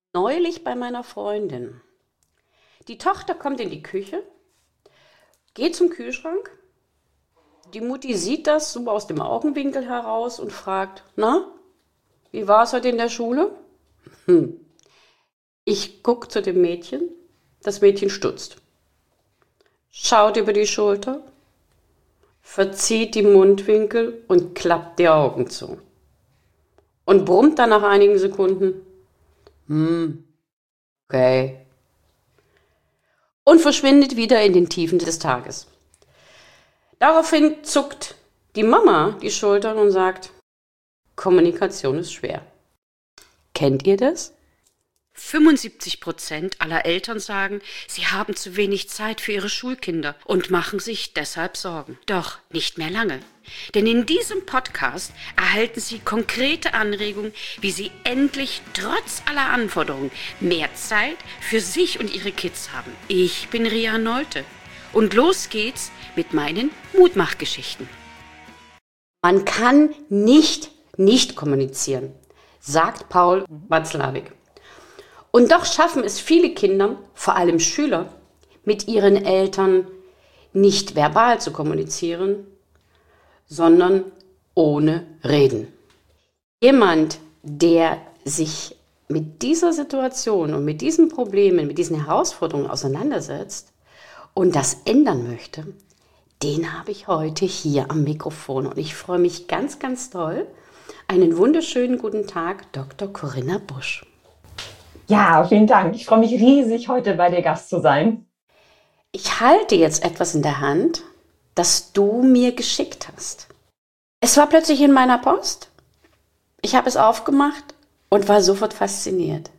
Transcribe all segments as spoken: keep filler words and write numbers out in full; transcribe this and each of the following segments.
Neulich bei meiner Freundin. Die Tochter kommt in die Küche, geht zum Kühlschrank. Die Mutti sieht das so aus dem Augenwinkel heraus und fragt, na, wie war es heute in der Schule? Hm. Ich gucke zu dem Mädchen. Das Mädchen stutzt, schaut über die Schulter, verzieht die Mundwinkel und klappt die Augen zu. Und brummt dann nach einigen Sekunden, hm, okay. Und verschwindet wieder in den Tiefen des Tages. Daraufhin zuckt die Mama die Schultern und sagt, Kommunikation ist schwer. Kennt ihr das? fünfundsiebzig Prozent aller Eltern sagen, sie haben zu wenig Zeit für ihre Schulkinder und machen sich deshalb Sorgen. Doch nicht mehr lange. Denn in diesem Podcast erhalten Sie konkrete Anregungen, wie Sie endlich trotz aller Anforderungen mehr Zeit für sich und Ihre Kids haben. Ich bin Ria Nolte und los geht's mit meinen Mutmachgeschichten. Man kann nicht nicht kommunizieren, sagt Paul Watzlawick. Und doch schaffen es viele Kinder, vor allem Schüler, mit ihren Eltern nicht verbal zu kommunizieren, sondern ohne Reden. Jemand, der sich mit dieser Situation und mit diesen Problemen, mit diesen Herausforderungen auseinandersetzt und das ändern möchte, den habe ich heute hier am Mikrofon. Und ich freue mich ganz, ganz toll. Einen wunderschönen guten Tag, Doktor Corinna Busch. Ja, vielen Dank. Ich freue mich riesig, heute bei dir Gast zu sein. Ich halte jetzt etwas in der Hand, das du mir geschickt hast. Es war plötzlich in meiner Post. Ich habe es aufgemacht und war sofort fasziniert.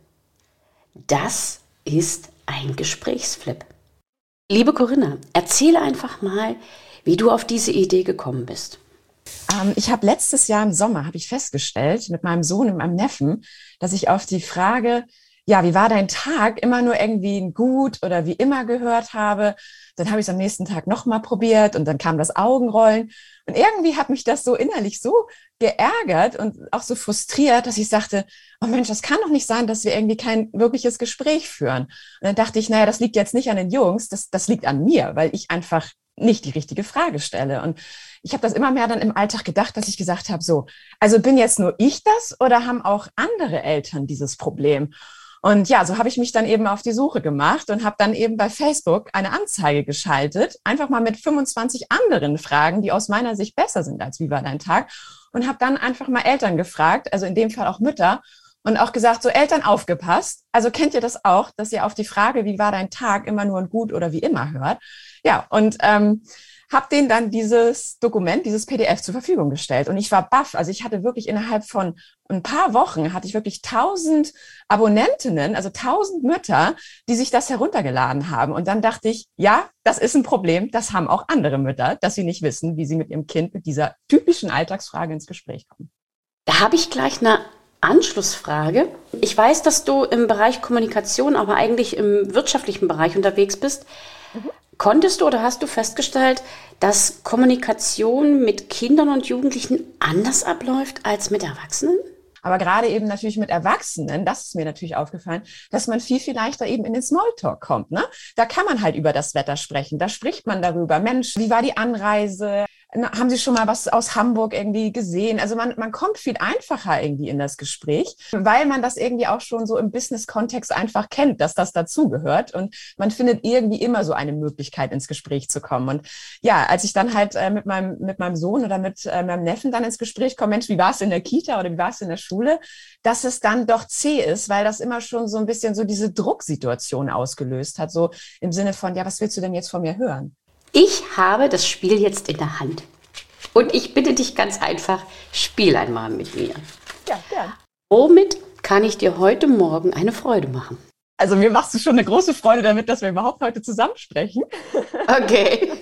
Das ist ein Gesprächsflip. Liebe Corinna, erzähle einfach mal, wie du auf diese Idee gekommen bist. Ähm, ich habe letztes Jahr im Sommer, habe ich festgestellt, mit meinem Sohn und meinem Neffen, dass ich auf die Frage, ja, wie war dein Tag, immer nur irgendwie ein Gut oder wie immer gehört habe. Dann habe ich es am nächsten Tag nochmal probiert und dann kam das Augenrollen. Und irgendwie hat mich das so innerlich so geärgert und auch so frustriert, dass ich sagte, oh Mensch, das kann doch nicht sein, dass wir irgendwie kein wirkliches Gespräch führen. Und dann dachte ich, naja, das liegt jetzt nicht an den Jungs, das, das liegt an mir, weil ich einfach nicht die richtige Frage stelle. Und ich habe das immer mehr dann im Alltag gedacht, dass ich gesagt habe, so, also bin jetzt nur ich das oder haben auch andere Eltern dieses Problem? Und ja, so habe ich mich dann eben auf die Suche gemacht und habe dann eben bei Facebook eine Anzeige geschaltet, einfach mal mit fünfundzwanzig anderen Fragen, die aus meiner Sicht besser sind als wie war dein Tag, und habe dann einfach mal Eltern gefragt, also in dem Fall auch Mütter, und auch gesagt, so Eltern aufgepasst, also kennt ihr das auch, dass ihr auf die Frage, wie war dein Tag, immer nur ein Gut oder wie immer hört? Ja, und ähm, habe denen dann dieses Dokument, dieses P D F zur Verfügung gestellt. Und ich war baff. Also ich hatte wirklich innerhalb von ein paar Wochen, hatte ich wirklich tausend Abonnentinnen, also tausend Mütter, die sich das heruntergeladen haben. Und dann dachte ich, ja, das ist ein Problem. Das haben auch andere Mütter, dass sie nicht wissen, wie sie mit ihrem Kind mit dieser typischen Alltagsfrage ins Gespräch kommen. Da habe ich gleich eine Anschlussfrage. Ich weiß, dass du im Bereich Kommunikation, aber eigentlich im wirtschaftlichen Bereich unterwegs bist. Mhm. Konntest du oder hast du festgestellt, dass Kommunikation mit Kindern und Jugendlichen anders abläuft als mit Erwachsenen? Aber gerade eben natürlich mit Erwachsenen, das ist mir natürlich aufgefallen, dass man viel, viel leichter eben in den Smalltalk kommt. Ne? Da kann man halt über das Wetter sprechen. Da spricht man darüber. Mensch, wie war die Anreise? Haben Sie schon mal was aus Hamburg irgendwie gesehen? Also man, man kommt viel einfacher irgendwie in das Gespräch, weil man das irgendwie auch schon so im Business-Kontext einfach kennt, dass das dazugehört. Und man findet irgendwie immer so eine Möglichkeit, ins Gespräch zu kommen. Und ja, als ich dann halt äh, mit meinem, mit meinem Sohn oder mit äh, meinem Neffen dann ins Gespräch komme, Mensch, wie war es in der Kita oder wie war es in der Schule, dass es dann doch zäh ist, weil das immer schon so ein bisschen so diese Drucksituation ausgelöst hat. So im Sinne von, ja, was willst du denn jetzt von mir hören? Ich habe das Spiel jetzt in der Hand. Und ich bitte dich ganz einfach, spiel einmal mit mir. Ja, gern. Womit kann ich dir heute Morgen eine Freude machen? Also mir machst du schon eine große Freude damit, dass wir überhaupt heute zusammen sprechen. Okay.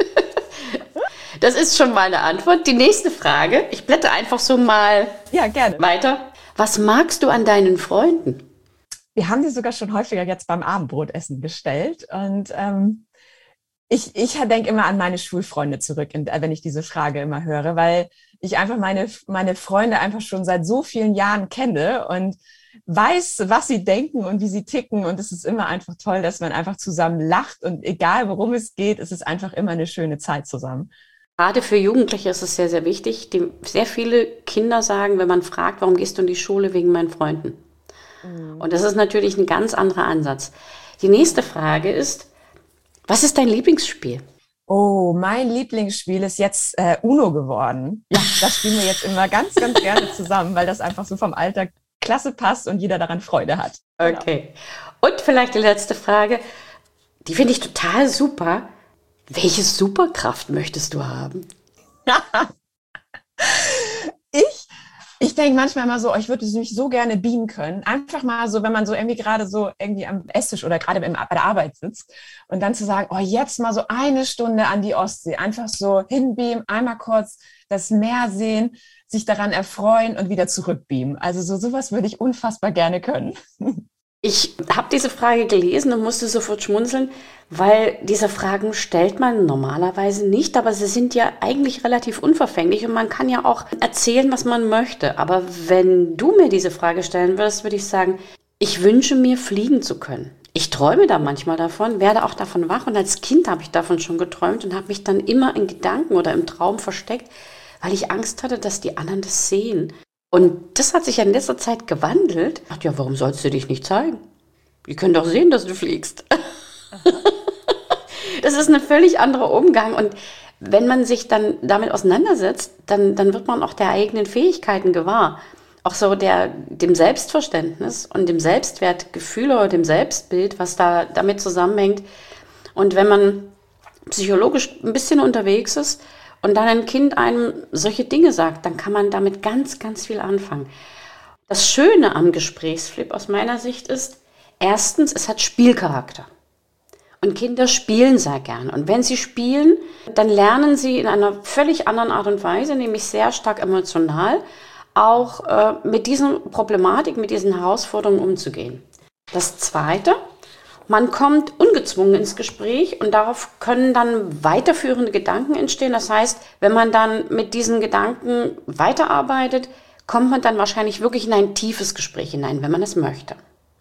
Das ist schon mal eine Antwort. Die nächste Frage, ich blätter einfach so mal ja, gerne. weiter. Was magst du an deinen Freunden? Wir haben die sogar schon häufiger jetzt beim Abendbrotessen gestellt. Und ähm, ich, ich denke immer an meine Schulfreunde zurück, wenn ich diese Frage immer höre, weil ich einfach meine, meine Freunde einfach schon seit so vielen Jahren kenne und weiß, was sie denken und wie sie ticken. Und es ist immer einfach toll, dass man einfach zusammen lacht. Und egal, worum es geht, es ist einfach immer eine schöne Zeit zusammen. Gerade für Jugendliche ist es sehr, sehr wichtig. Die, sehr viele Kinder sagen, wenn man fragt, warum gehst du in die Schule, wegen meinen Freunden. Mhm. Und das ist natürlich ein ganz anderer Ansatz. Die nächste Frage ist, was ist dein Lieblingsspiel? Oh, mein Lieblingsspiel ist jetzt äh, Uno geworden. Ja, das spielen wir jetzt immer ganz, ganz gerne zusammen, weil das einfach so vom Alltag klasse passt und jeder daran Freude hat. Okay. Und vielleicht die letzte Frage, die finde ich total super. Welche Superkraft möchtest du haben? ich ich denke manchmal mal so, oh, ich würde mich so gerne beamen können. Einfach mal so, wenn man so irgendwie gerade so irgendwie am Esstisch oder gerade im, bei der Arbeit sitzt und dann zu sagen, oh, jetzt mal so eine Stunde an die Ostsee. Einfach so hinbeamen, einmal kurz das Meer sehen, sich daran erfreuen und wieder zurückbeamen. Also so sowas würde ich unfassbar gerne können. Ich habe diese Frage gelesen und musste sofort schmunzeln, weil diese Fragen stellt man normalerweise nicht, aber sie sind ja eigentlich relativ unverfänglich und man kann ja auch erzählen, was man möchte. Aber wenn du mir diese Frage stellen würdest, würde ich sagen, ich wünsche mir, fliegen zu können. Ich träume da manchmal davon, werde auch davon wach und als Kind habe ich davon schon geträumt und habe mich dann immer in Gedanken oder im Traum versteckt, weil ich Angst hatte, dass die anderen das sehen. Und das hat sich ja in letzter Zeit gewandelt. Ach ja, warum sollst du dich nicht zeigen? Die können doch sehen, dass du fliegst. Das ist ein völlig anderer Umgang. Und wenn man sich dann damit auseinandersetzt, dann, dann wird man auch der eigenen Fähigkeiten gewahr. Auch so der, dem Selbstverständnis und dem Selbstwertgefühl oder dem Selbstbild, was da damit zusammenhängt. Und wenn man psychologisch ein bisschen unterwegs ist, und dann ein Kind einem solche Dinge sagt, dann kann man damit ganz, ganz viel anfangen. Das Schöne am Gesprächsflip aus meiner Sicht ist, erstens, es hat Spielcharakter. Und Kinder spielen sehr gern. Und wenn sie spielen, dann lernen sie in einer völlig anderen Art und Weise, nämlich sehr stark emotional, auch äh, mit diesen Problematiken, mit diesen Herausforderungen umzugehen. Das Zweite, man kommt ungezwungen ins Gespräch und darauf können dann weiterführende Gedanken entstehen. Das heißt, wenn man dann mit diesen Gedanken weiterarbeitet, kommt man dann wahrscheinlich wirklich in ein tiefes Gespräch hinein, wenn man es möchte.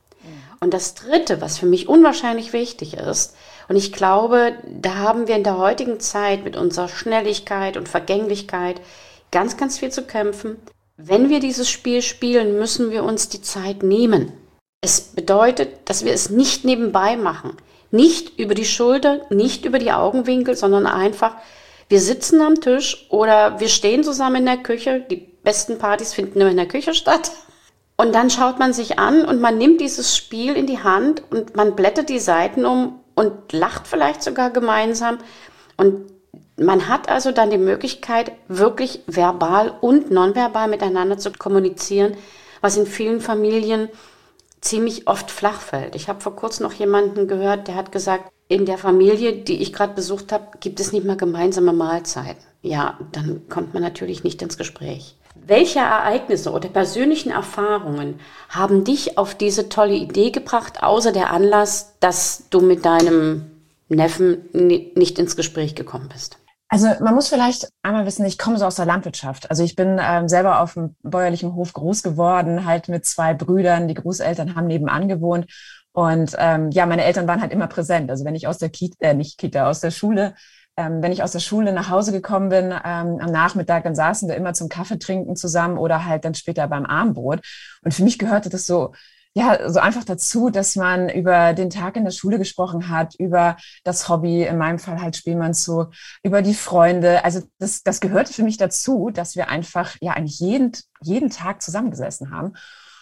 Und das Dritte, was für mich unwahrscheinlich wichtig ist, und ich glaube, da haben wir in der heutigen Zeit mit unserer Schnelligkeit und Vergänglichkeit ganz, ganz viel zu kämpfen. Wenn wir dieses Spiel spielen, müssen wir uns die Zeit nehmen. Es bedeutet, dass wir es nicht nebenbei machen, nicht über die Schulter, nicht über die Augenwinkel, sondern einfach, wir sitzen am Tisch oder wir stehen zusammen in der Küche. Die besten Partys finden nur in der Küche statt. Und dann schaut man sich an und man nimmt dieses Spiel in die Hand und man blättert die Seiten um und lacht vielleicht sogar gemeinsam. Und man hat also dann die Möglichkeit, wirklich verbal und nonverbal miteinander zu kommunizieren, was in vielen Familien ziemlich oft flach fällt. Ich habe vor kurzem noch jemanden gehört, der hat gesagt, in der Familie, die ich gerade besucht habe, gibt es nicht mehr gemeinsame Mahlzeiten. Ja, dann kommt man natürlich nicht ins Gespräch. Welche Ereignisse oder persönlichen Erfahrungen haben dich auf diese tolle Idee gebracht, außer der Anlass, dass du mit deinem Neffen nicht ins Gespräch gekommen bist? Also man muss vielleicht einmal wissen, ich komme so aus der Landwirtschaft. Also ich bin ähm, selber auf einem bäuerlichen Hof groß geworden, halt mit zwei Brüdern. Die Großeltern haben nebenan gewohnt. Und ähm, ja, meine Eltern waren halt immer präsent. Also wenn ich aus der Kita, äh, nicht Kita, aus der Schule, ähm, wenn ich aus der Schule nach Hause gekommen bin, ähm, am Nachmittag, dann saßen wir immer zum Kaffee trinken zusammen oder halt dann später beim Abendbrot. Und für mich gehörte das so, ja, so einfach dazu, dass man über den Tag in der Schule gesprochen hat, über das Hobby, in meinem Fall halt Spielmannszug, über die Freunde. Also das, das gehörte für mich dazu, dass wir einfach ja eigentlich jeden, jeden Tag zusammengesessen haben.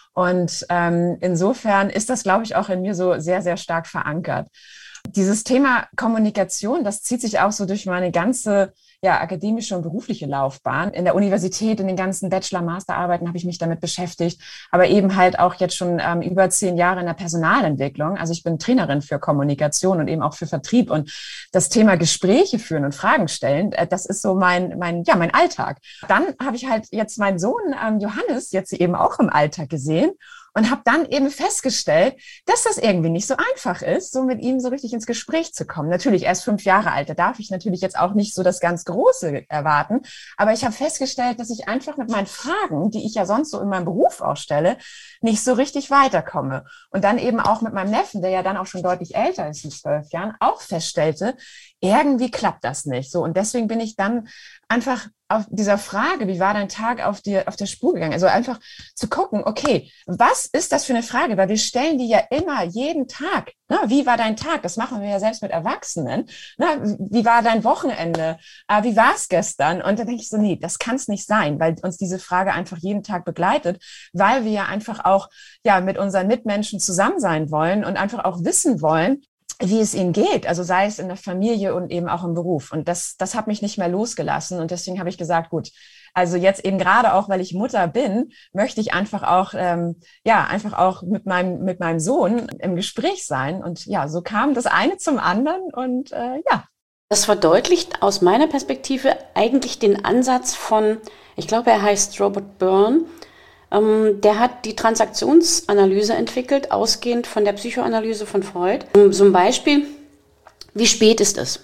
Und ähm, insofern ist das, glaube ich, auch in mir so sehr, sehr stark verankert. Dieses Thema Kommunikation, das zieht sich auch so durch meine ganze ja, akademische und berufliche Laufbahn. In der Universität, in den ganzen Bachelor-Masterarbeiten habe ich mich damit beschäftigt, aber eben halt auch jetzt schon ähm, über zehn Jahre in der Personalentwicklung. Also ich bin Trainerin für Kommunikation und eben auch für Vertrieb und das Thema Gespräche führen und Fragen stellen, äh, das ist so mein, mein, ja, mein Alltag. Dann habe ich halt jetzt meinen Sohn ähm, Johannes jetzt eben auch im Alltag gesehen. und habe dann eben festgestellt, dass das irgendwie nicht so einfach ist, so mit ihm so richtig ins Gespräch zu kommen. Natürlich, er ist fünf Jahre alt, da darf ich natürlich jetzt auch nicht so das ganz Große erwarten, aber ich habe festgestellt, dass ich einfach mit meinen Fragen, die ich ja sonst so in meinem Beruf auch stelle, nicht so richtig weiterkomme. Und dann eben auch mit meinem Neffen, der ja dann auch schon deutlich älter ist, in zwölf Jahren, auch feststellte, irgendwie klappt das nicht. So, und deswegen bin ich dann einfach auf dieser Frage, wie war dein Tag, auf die, auf der Spur gegangen? Also einfach zu gucken, okay, was ist das für eine Frage? Weil wir stellen die ja immer, jeden Tag. Ne? Wie war dein Tag? Das machen wir ja selbst mit Erwachsenen. Ne? Wie war dein Wochenende? Äh, wie war es gestern? Und dann denke ich so, nee, das kann es nicht sein, weil uns diese Frage einfach jeden Tag begleitet, weil wir ja einfach auch ja mit unseren Mitmenschen zusammen sein wollen und einfach auch wissen wollen, wie es ihnen geht, also sei es in der Familie und eben auch im Beruf. Und das, das hat mich nicht mehr losgelassen. Und deswegen habe ich gesagt, gut, also jetzt eben gerade auch, weil ich Mutter bin, möchte ich einfach auch, ähm, ja, einfach auch mit meinem, mit meinem Sohn im Gespräch sein. Und ja, so kam das eine zum anderen und äh, ja. Das verdeutlicht aus meiner Perspektive eigentlich den Ansatz von, ich glaube, er heißt Robert Byrne. Ähm, der hat die Transaktionsanalyse entwickelt, ausgehend von der Psychoanalyse von Freud. So ein Beispiel, wie spät ist es?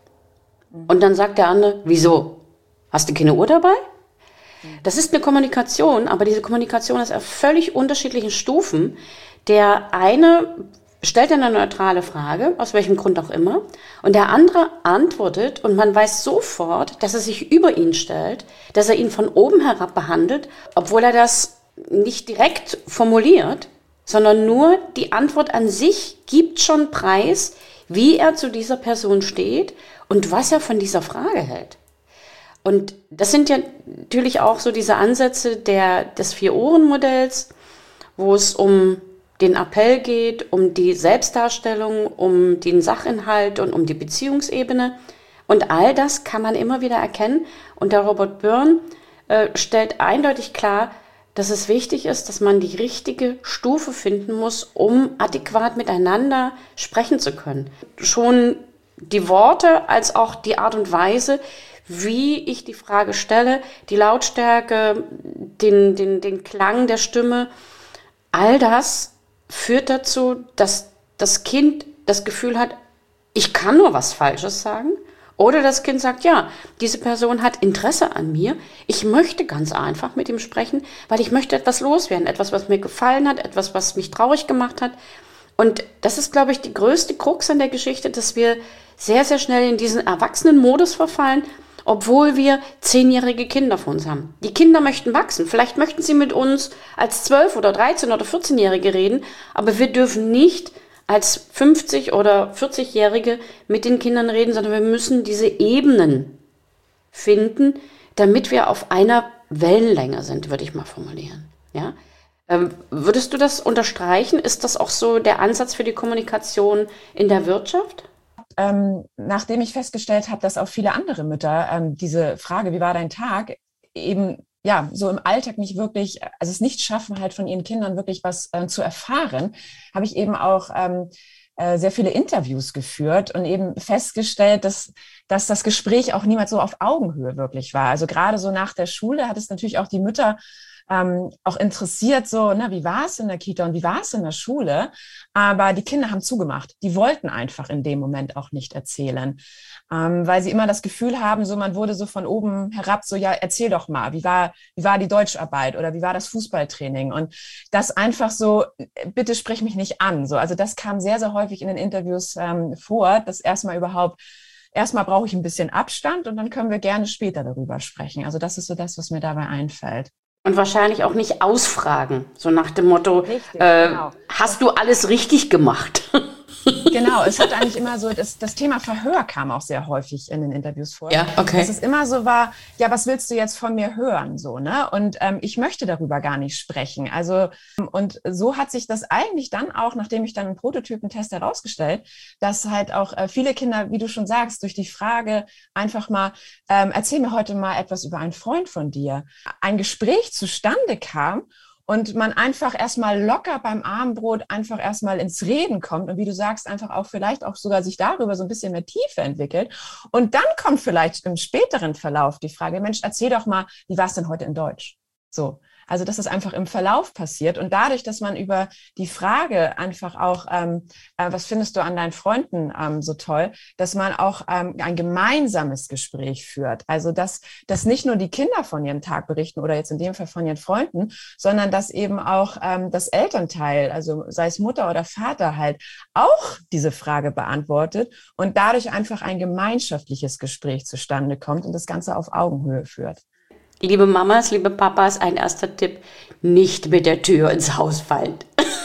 Und dann sagt der andere, wieso? Hast du keine Uhr dabei? Das ist eine Kommunikation, aber diese Kommunikation ist auf völlig unterschiedlichen Stufen. Der eine stellt eine neutrale Frage, aus welchem Grund auch immer, und der andere antwortet und man weiß sofort, dass er sich über ihn stellt, dass er ihn von oben herab behandelt, obwohl er das nicht direkt formuliert, sondern nur die Antwort an sich gibt schon preis, wie er zu dieser Person steht und was er von dieser Frage hält. Und das sind ja natürlich auch so diese Ansätze der, des Vier-Ohren-Modells, wo es um den Appell geht, um die Selbstdarstellung, um den Sachinhalt und um die Beziehungsebene. Und all das kann man immer wieder erkennen. Und der Robert Byrne äh, stellt eindeutig klar, dass es wichtig ist, dass man die richtige Stufe finden muss, um adäquat miteinander sprechen zu können. Schon die Worte als auch die Art und Weise, wie ich die Frage stelle, die Lautstärke, den, den, den Klang der Stimme, all das führt dazu, dass das Kind das Gefühl hat, ich kann nur was Falsches sagen. Oder das Kind sagt, ja, diese Person hat Interesse an mir. Ich möchte ganz einfach mit ihm sprechen, weil ich möchte etwas loswerden. Etwas, was mir gefallen hat, etwas, was mich traurig gemacht hat. Und das ist, glaube ich, die größte Krux an der Geschichte, dass wir sehr, sehr schnell in diesen Erwachsenen-Modus verfallen, obwohl wir zehnjährige Kinder vor uns haben. Die Kinder möchten wachsen. Vielleicht möchten sie mit uns als zwölf- oder dreizehn- oder vierzehnjährige reden, aber wir dürfen nicht als fünfzig- oder vierzig-Jährige mit den Kindern reden, sondern wir müssen diese Ebenen finden, damit wir auf einer Wellenlänge sind, würde ich mal formulieren. Ja? Ähm, würdest du das unterstreichen? Ist das auch so der Ansatz für die Kommunikation in der Wirtschaft? Ähm, nachdem ich festgestellt habe, dass auch viele andere Mütter ähm, diese Frage, wie war dein Tag, eben ja, so im Alltag nicht wirklich, also es nicht schaffen, halt von ihren Kindern wirklich was äh, zu erfahren, habe ich eben auch ähm, äh, sehr viele Interviews geführt und eben festgestellt, dass, dass das Gespräch auch niemals so auf Augenhöhe wirklich war. Also gerade so nach der Schule hat es natürlich auch die Mütter ähm, auch interessiert, so, na, wie war es in der Kita und wie war es in der Schule? Aber die Kinder haben zugemacht. Die wollten einfach in dem Moment auch nicht erzählen, ähm, weil sie immer das Gefühl haben, so, man wurde so von oben herab, so, ja, erzähl doch mal, wie war, wie war die Deutscharbeit oder wie war das Fußballtraining? Und das einfach so, bitte sprich mich nicht an. So, also das kam sehr, sehr häufig in den Interviews ähm, vor, dass erstmal überhaupt Erstmal brauche ich ein bisschen Abstand und dann können wir gerne später darüber sprechen. Also das ist so das, was mir dabei einfällt. Und wahrscheinlich auch nicht ausfragen, so nach dem Motto, Richtig, äh, genau. Hast du alles richtig gemacht? Genau, es hat eigentlich immer so, das, das Thema Verhör kam auch sehr häufig in den Interviews vor. Ja, okay. Dass es immer so war, ja, was willst du jetzt von mir hören? So, ne? Und ähm, ich möchte darüber gar nicht sprechen. Also, und so hat sich das eigentlich dann auch, nachdem ich dann einen Prototypentest herausgestellt, dass halt auch äh, viele Kinder, wie du schon sagst, durch die Frage einfach mal, ähm, erzähl mir heute mal etwas über einen Freund von dir, ein Gespräch zustande kam. Und man einfach erstmal locker beim Abendbrot einfach erstmal ins Reden kommt und wie du sagst, einfach auch vielleicht auch sogar sich darüber so ein bisschen mehr Tiefe entwickelt. Und dann kommt vielleicht im späteren Verlauf die Frage, Mensch, erzähl doch mal, wie war es denn heute in Deutsch? So, Also dass es einfach im Verlauf passiert und dadurch, dass man über die Frage einfach auch, ähm, äh, was findest du an deinen Freunden ähm, so toll, dass man auch ähm, ein gemeinsames Gespräch führt. Also dass, dass nicht nur die Kinder von ihrem Tag berichten oder jetzt in dem Fall von ihren Freunden, sondern dass eben auch ähm, das Elternteil, also sei es Mutter oder Vater halt, auch diese Frage beantwortet und dadurch einfach ein gemeinschaftliches Gespräch zustande kommt und das Ganze auf Augenhöhe führt. Liebe Mamas, liebe Papas, ein erster Tipp, nicht mit der Tür ins Haus fallen.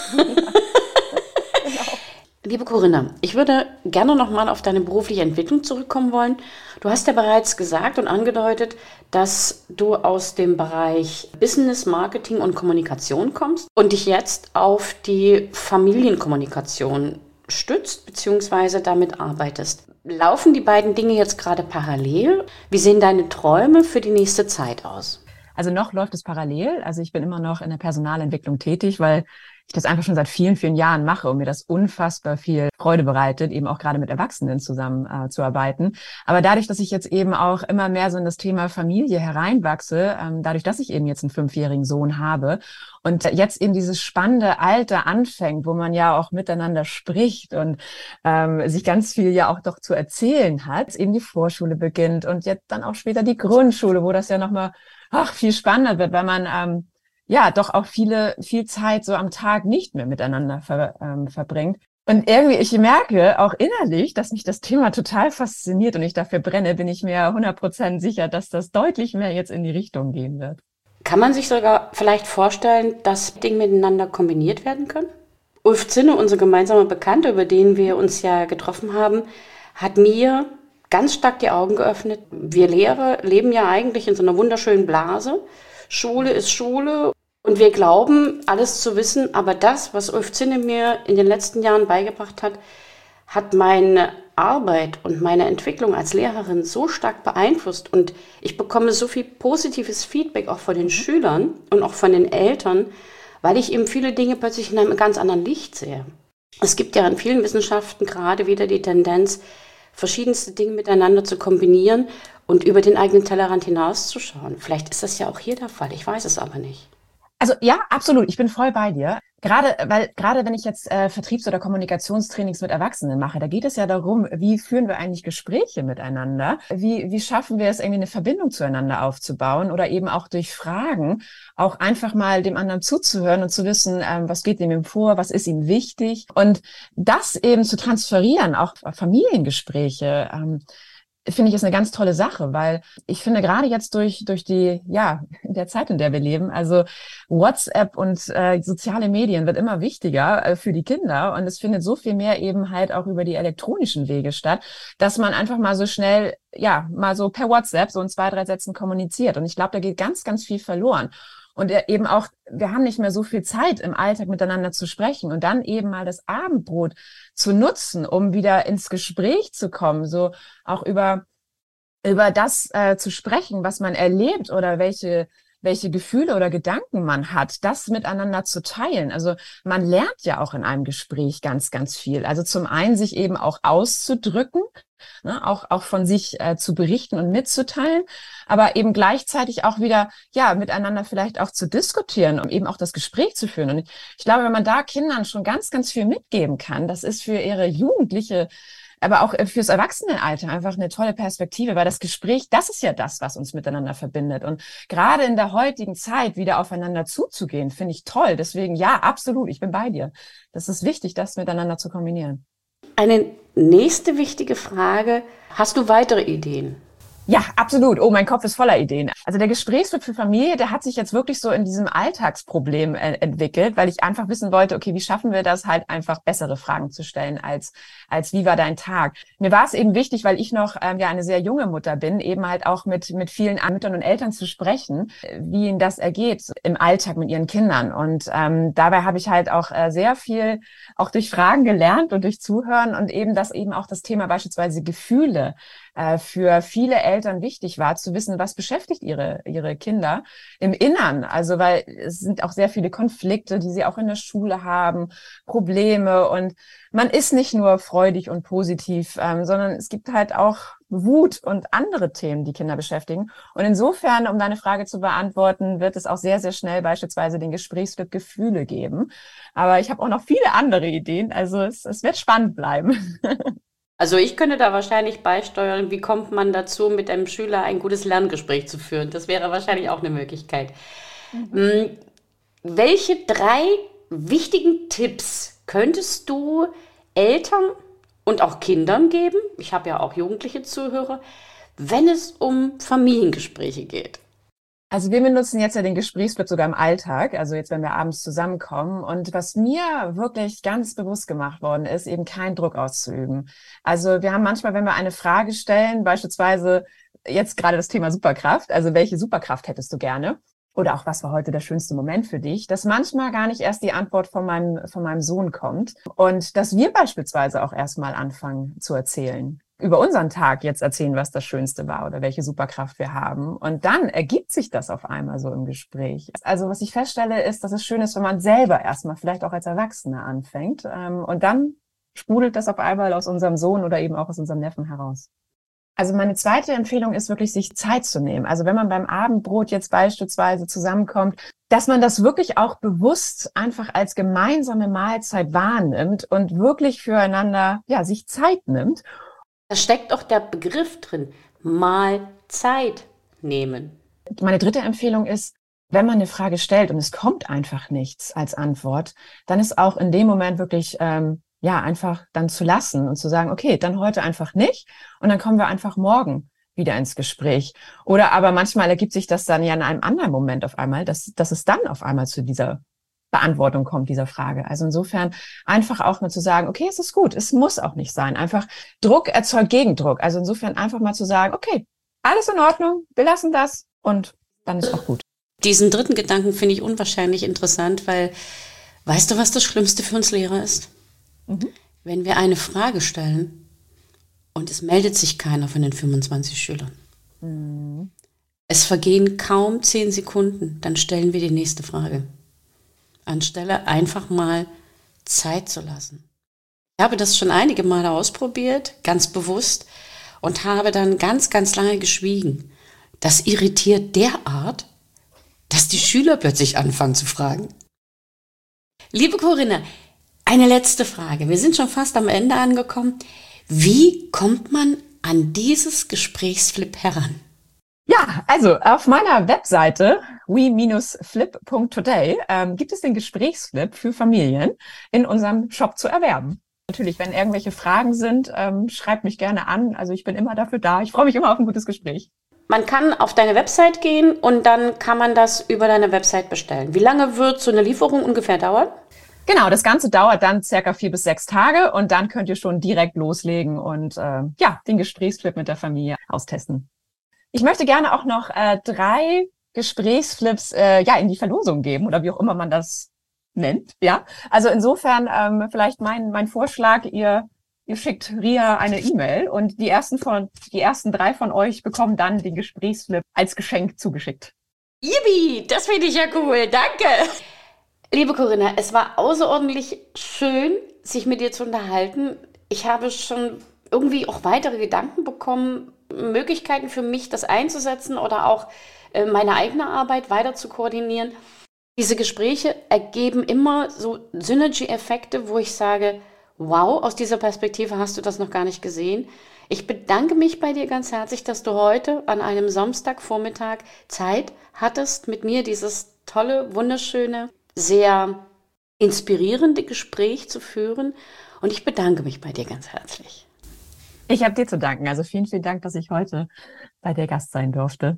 Genau. Liebe Corinna, ich würde gerne nochmal auf deine berufliche Entwicklung zurückkommen wollen. Du hast ja bereits gesagt und angedeutet, dass du aus dem Bereich Business, Marketing und Kommunikation kommst und dich jetzt auf die Familienkommunikation stützt bzw. damit arbeitest. Laufen die beiden Dinge jetzt gerade parallel? Wie sehen deine Träume für die nächste Zeit aus? Also noch läuft es parallel. Also ich bin immer noch in der Personalentwicklung tätig, weil ich das einfach schon seit vielen, vielen Jahren mache und mir das unfassbar viel Freude bereitet, eben auch gerade mit Erwachsenen zusammen äh, zu arbeiten. Aber dadurch, dass ich jetzt eben auch immer mehr so in das Thema Familie hereinwachse, ähm, dadurch, dass ich eben jetzt einen fünfjährigen Sohn habe und jetzt eben dieses spannende Alter anfängt, wo man ja auch miteinander spricht und ähm, sich ganz viel ja auch doch zu erzählen hat, eben die Vorschule beginnt und jetzt dann auch später die Grundschule, wo das ja nochmal ach, viel spannender wird, weil man ähm, ja doch auch viele viel Zeit so am Tag nicht mehr miteinander ver, ähm, verbringt. Und irgendwie, ich merke auch innerlich, dass mich das Thema total fasziniert und ich dafür brenne, bin ich mir hundert Prozent sicher, dass das deutlich mehr jetzt in die Richtung gehen wird. Kann man sich sogar vielleicht vorstellen, dass Dinge miteinander kombiniert werden können? Ulf Zinne, unser gemeinsamer Bekannter, über den wir uns ja getroffen haben, hat mir ganz stark die Augen geöffnet. Wir Lehrer leben ja eigentlich in so einer wunderschönen Blase. Schule ist Schule und wir glauben, alles zu wissen. Aber das, was Ulf Zinne mir in den letzten Jahren beigebracht hat, hat meine Arbeit und meine Entwicklung als Lehrerin so stark beeinflusst. Und ich bekomme so viel positives Feedback auch von den Schülern und auch von den Eltern, weil ich eben viele Dinge plötzlich in einem ganz anderen Licht sehe. Es gibt ja in vielen Wissenschaften gerade wieder die Tendenz, verschiedenste Dinge miteinander zu kombinieren und über den eigenen Tellerrand hinauszuschauen. Vielleicht ist das ja auch hier der Fall, ich weiß es aber nicht. Also ja, absolut, ich bin voll bei dir. Gerade, weil gerade wenn ich jetzt äh, Vertriebs- oder Kommunikationstrainings mit Erwachsenen mache, da geht es ja darum, wie führen wir eigentlich Gespräche miteinander? Wie, wie schaffen wir es, irgendwie eine Verbindung zueinander aufzubauen oder eben auch durch Fragen auch einfach mal dem anderen zuzuhören und zu wissen, ähm, was geht ihm vor, was ist ihm wichtig und das eben zu transferieren, auch Familiengespräche, ähm, finde ich, ist eine ganz tolle Sache, weil ich finde gerade jetzt durch durch die, ja, in der Zeit, in der wir leben, also WhatsApp und äh, soziale Medien wird immer wichtiger äh, für die Kinder und es findet so viel mehr eben halt auch über die elektronischen Wege statt, dass man einfach mal so schnell, ja, mal so per WhatsApp so in zwei, drei Sätzen kommuniziert und ich glaube, da geht ganz, ganz viel verloren. Und eben auch, wir haben nicht mehr so viel Zeit im Alltag miteinander zu sprechen und dann eben mal das Abendbrot zu nutzen, um wieder ins Gespräch zu kommen, so auch über, über das äh, zu sprechen, was man erlebt oder welche, welche Gefühle oder Gedanken man hat, das miteinander zu teilen. Also man lernt ja auch in einem Gespräch ganz, ganz viel. Also zum einen sich eben auch auszudrücken, ne, auch, auch von sich äh, zu berichten und mitzuteilen, aber eben gleichzeitig auch wieder, ja, miteinander vielleicht auch zu diskutieren, um eben auch das Gespräch zu führen. Und ich, ich glaube, wenn man da Kindern schon ganz, ganz viel mitgeben kann, das ist für ihre Jugendliche, aber auch fürs Erwachsenenalter einfach eine tolle Perspektive, weil das Gespräch, das ist ja das, was uns miteinander verbindet. Und gerade in der heutigen Zeit wieder aufeinander zuzugehen, finde ich toll. Deswegen, ja, absolut, ich bin bei dir. Das ist wichtig, das miteinander zu kombinieren. Eine nächste wichtige Frage, hast du weitere Ideen? Ja, absolut. Oh, mein Kopf ist voller Ideen. Also der Gesprächsfluss für Familie, der hat sich jetzt wirklich so in diesem Alltagsproblem äh, entwickelt, weil ich einfach wissen wollte, okay, wie schaffen wir das halt einfach bessere Fragen zu stellen als als wie war dein Tag? Mir war es eben wichtig, weil ich noch ähm, ja eine sehr junge Mutter bin, eben halt auch mit mit vielen Müttern und Eltern zu sprechen, wie ihnen das ergeht im Alltag mit ihren Kindern. Und ähm, dabei habe ich halt auch äh, sehr viel auch durch Fragen gelernt und durch Zuhören und eben, dass eben auch das Thema beispielsweise Gefühle für viele Eltern wichtig war, zu wissen, was beschäftigt ihre ihre Kinder im Innern. Also weil es sind auch sehr viele Konflikte, die sie auch in der Schule haben, Probleme und man ist nicht nur freudig und positiv, ähm, sondern es gibt halt auch Wut und andere Themen, die Kinder beschäftigen. Und insofern, um deine Frage zu beantworten, wird es auch sehr, sehr schnell beispielsweise den Gesprächsflip Gefühle geben. Aber ich habe auch noch viele andere Ideen. Also es, es wird spannend bleiben. Also ich könnte da wahrscheinlich beisteuern, wie kommt man dazu, mit einem Schüler ein gutes Lerngespräch zu führen. Das wäre wahrscheinlich auch eine Möglichkeit. Mhm. Welche drei wichtigen Tipps könntest du Eltern und auch Kindern geben, ich habe ja auch jugendliche Zuhörer, wenn es um Familiengespräche geht? Also wir benutzen jetzt ja den Gesprächsflip sogar im Alltag, also jetzt, wenn wir abends zusammenkommen. Und was mir wirklich ganz bewusst gemacht worden ist, eben keinen Druck auszuüben. Also wir haben manchmal, wenn wir eine Frage stellen, beispielsweise jetzt gerade das Thema Superkraft, also welche Superkraft hättest du gerne? Oder auch, was war heute der schönste Moment für dich? Dass manchmal gar nicht erst die Antwort von meinem, von meinem Sohn kommt. Und dass wir beispielsweise auch erstmal anfangen zu erzählen. Über unseren Tag jetzt erzählen, was das Schönste war oder welche Superkraft wir haben. Und dann ergibt sich das auf einmal so im Gespräch. Also was ich feststelle, ist, dass es schön ist, wenn man selber erstmal vielleicht auch als Erwachsener anfängt. Und dann sprudelt das auf einmal aus unserem Sohn oder eben auch aus unserem Neffen heraus. Also meine zweite Empfehlung ist wirklich, sich Zeit zu nehmen. Also wenn man beim Abendbrot jetzt beispielsweise zusammenkommt, dass man das wirklich auch bewusst einfach als gemeinsame Mahlzeit wahrnimmt und wirklich füreinander, ja, sich Zeit nimmt. Da steckt auch der Begriff drin, mal Zeit nehmen. Meine dritte Empfehlung ist, wenn man eine Frage stellt und es kommt einfach nichts als Antwort, dann ist auch in dem Moment wirklich, ähm, ja, einfach dann zu lassen und zu sagen, okay, dann heute einfach nicht und dann kommen wir einfach morgen wieder ins Gespräch. Oder aber manchmal ergibt sich das dann ja in einem anderen Moment auf einmal, dass, dass es dann auf einmal zu dieser Beantwortung kommt, dieser Frage. Also insofern einfach auch mal zu sagen, okay, es ist gut, es muss auch nicht sein. Einfach Druck erzeugt Gegendruck. Also insofern einfach mal zu sagen, okay, alles in Ordnung, wir lassen das und dann ist auch gut. Diesen dritten Gedanken finde ich unwahrscheinlich interessant, weil, weißt du, was das Schlimmste für uns Lehrer ist? Mhm. Wenn wir eine Frage stellen und es meldet sich keiner von den fünfundzwanzig Schülern. Mhm. Es vergehen kaum zehn Sekunden, dann stellen wir die nächste Frage. Anstelle einfach mal Zeit zu lassen. Ich habe das schon einige Male ausprobiert, ganz bewusst, und habe dann ganz, ganz lange geschwiegen. Das irritiert derart, dass die Schüler plötzlich anfangen zu fragen. Liebe Corinna, eine letzte Frage. Wir sind schon fast am Ende angekommen. Wie kommt man an dieses Gesprächsflip heran? Ja, also auf meiner Webseite we Bindestrich flip Punkt today ähm, gibt es den Gesprächsflip für Familien in unserem Shop zu erwerben. Natürlich, wenn irgendwelche Fragen sind, ähm, schreibt mich gerne an. Also ich bin immer dafür da. Ich freue mich immer auf ein gutes Gespräch. Man kann auf deine Website gehen und dann kann man das über deine Website bestellen. Wie lange wird so eine Lieferung ungefähr dauern? Genau, das Ganze dauert dann circa vier bis sechs Tage und dann könnt ihr schon direkt loslegen und äh, ja, den Gesprächsflip mit der Familie austesten. Ich möchte gerne auch noch äh, drei Gesprächsflips äh, ja in die Verlosung geben oder wie auch immer man das nennt. Ja, also insofern ähm, vielleicht mein mein Vorschlag: Ihr ihr schickt Ria eine E-Mail und die ersten von die ersten drei von euch bekommen dann den Gesprächsflip als Geschenk zugeschickt. Yippie, das finde ich ja cool. Danke. Liebe Corinna, es war außerordentlich schön, sich mit dir zu unterhalten. Ich habe schon irgendwie auch weitere Gedanken bekommen, Möglichkeiten für mich, das einzusetzen oder auch äh, meine eigene Arbeit weiter zu koordinieren. Diese Gespräche ergeben immer so Synergy-Effekte, wo ich sage, wow, aus dieser Perspektive hast du das noch gar nicht gesehen. Ich bedanke mich bei dir ganz herzlich, dass du heute an einem Samstagvormittag Zeit hattest, mit mir dieses tolle, wunderschöne, sehr inspirierende Gespräch zu führen. Und ich bedanke mich bei dir ganz herzlich. Ich habe dir zu danken. Also vielen, vielen Dank, dass ich heute bei dir Gast sein durfte.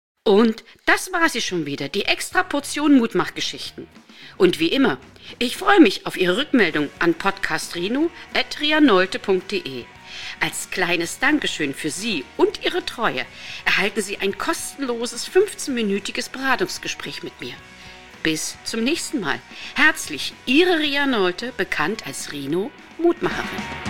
Und das war sie schon wieder, die extra Portion Mutmachgeschichten. Und wie immer, ich freue mich auf Ihre Rückmeldung an podcastrino at rianolte punkt de. Als kleines Dankeschön für Sie und Ihre Treue erhalten Sie ein kostenloses fünfzehnminütiges Beratungsgespräch mit mir. Bis zum nächsten Mal. Herzlich, Ihre Ria Nolte, bekannt als Rino Mutmacherin.